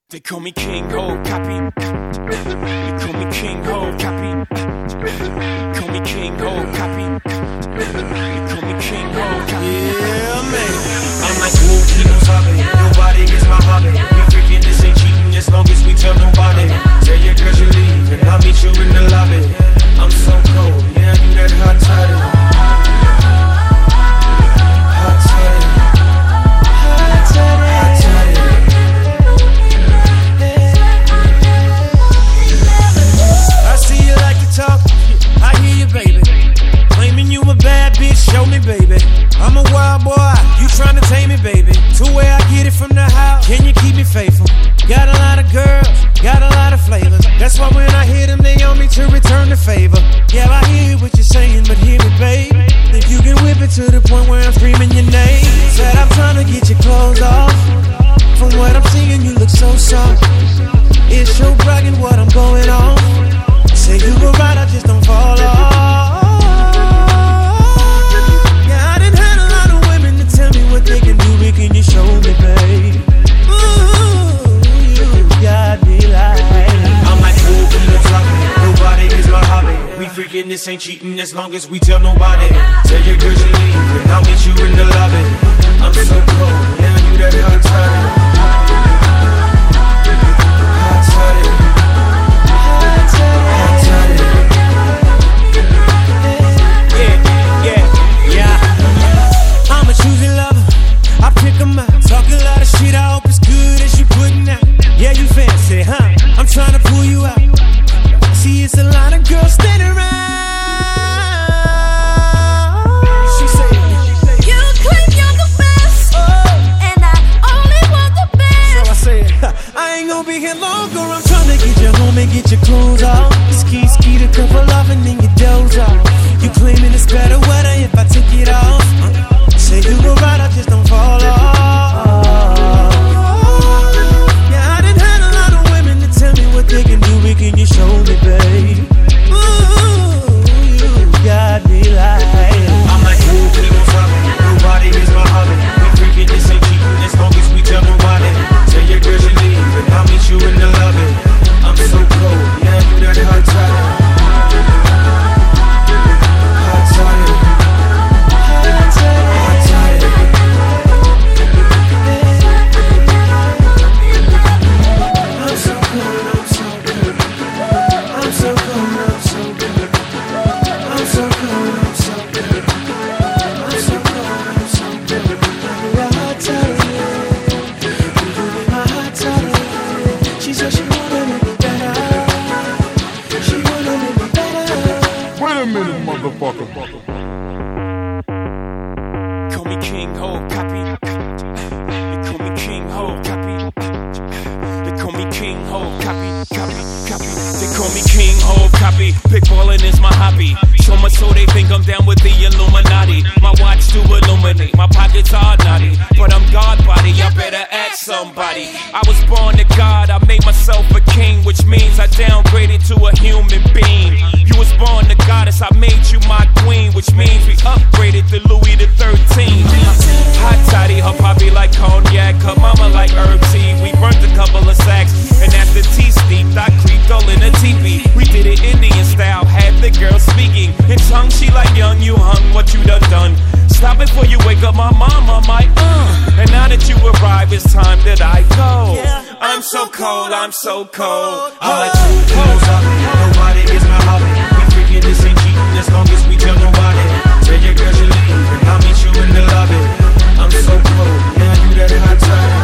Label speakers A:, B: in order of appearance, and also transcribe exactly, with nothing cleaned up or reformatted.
A: They call me King Ho, copy. They call me King Ho, copy. Call me King Ho, copy. They call me King Ho, copy.
B: Yeah, man. I'm like, who Kino Sabe? Nobody is my hobby. We freaking this ain't cheating as long as we tell nobody. Tell your girls you leave and I'll meet you in the lobby. I'm so cold, yeah, I do that hot toddy. Hot toddy. Hot toddy. Hot toddy. I see you like to talk, I hear you, baby. Claiming you a bad bitch, show me, baby. I'm a wild boy, you tryna tame me, baby. To where I get it from the house, can you keep me faithful? Got a lot of girls, got a lot of flavors. That's why when I hit them, they on me to return the favor. Yeah, I hear what you're saying, but hear me, babe. If you can whip it to the point where I'm screaming your name. Said I'm trying to get your clothes off. From what I'm seeing, you look so soft. It's your bragging what I'm going on. Say you were right, I just don't fall off. Yeah, I done had a lot of women to tell me what they can do, but can you show me, babe? Ooh, you got me like I'm like, who Kino Sabe? Nobody is my hobby. We freaking this ain't cheating as long as we tell nobody. Tell your girls you leave and I'll meet you in the lobby. I'm so cold, yeah, you that hot toddy. Talking a lot of shit, I hope it's good as you putting out. Yeah, you fancy, huh? I'm trying to pull you out. See, it's a lot of girls standing around. She said,
C: you claim you're the best, oh, and I only want the best.
B: So I said, I ain't gonna be here longer. I'm trying to get you home and get your clothes off. Ski, ski, a couple off and then you doze off. You claiming it's better weather if I take it off. Say you were right, I just don't fall off. They can do it, can you show me, babe? Ooh, you got me like I'm like, who Kino Sabe? Nobody is my hobby. We freaking this ain't cheating as long as we tell nobody. Tell your girls you leave and I'll meet you in the lobby. I'm so cold, yeah, you that hot toddy. Hot toddy. Hot toddy. Hot toddy. I'm so cold. I'm so cold, I'm so good. I'm so cold, I'm so good. I'm so cold, I'm so good. You're hot toddy. You be my hot toddy. She said she wanted me better. She wanted me better.
D: Wait a minute, motherfucker.
A: Call me King Ho, copy. They call me King Ho, copy. They call me King Ho, copy, copy, copy. They call me King Ho, copy. Pickballing is my hobby. So much so they think I'm down with the Illuminati. My watch to illuminate, my pockets are naughty. But I'm God body, I better ask somebody. I was born to God, I made myself a king, which means I downgraded to a human being. You was born to goddess, I made you my queen, which means we upgraded to Louis the thirteenth. Hot toddy, her poppy like cognac, her mama like herb tea. We burnt a couple of sacks, and after tea steeped, I creeped all in a teepee. We did it Indian style, had the girl speaking in tongue. She like young, you hung, what you done done. Stop it before you wake up my mama, my uh. And now that you arrive, it's time that I go. I'm so cold, I'm so cold. I'm like, who Kino Sabe? Nobody is my hobby. We freaking this ain't cheating as long as we tell nobody. Tell your girls you leave and I'll meet you in the lobby. I'm so cold, yeah, you that hot toddy.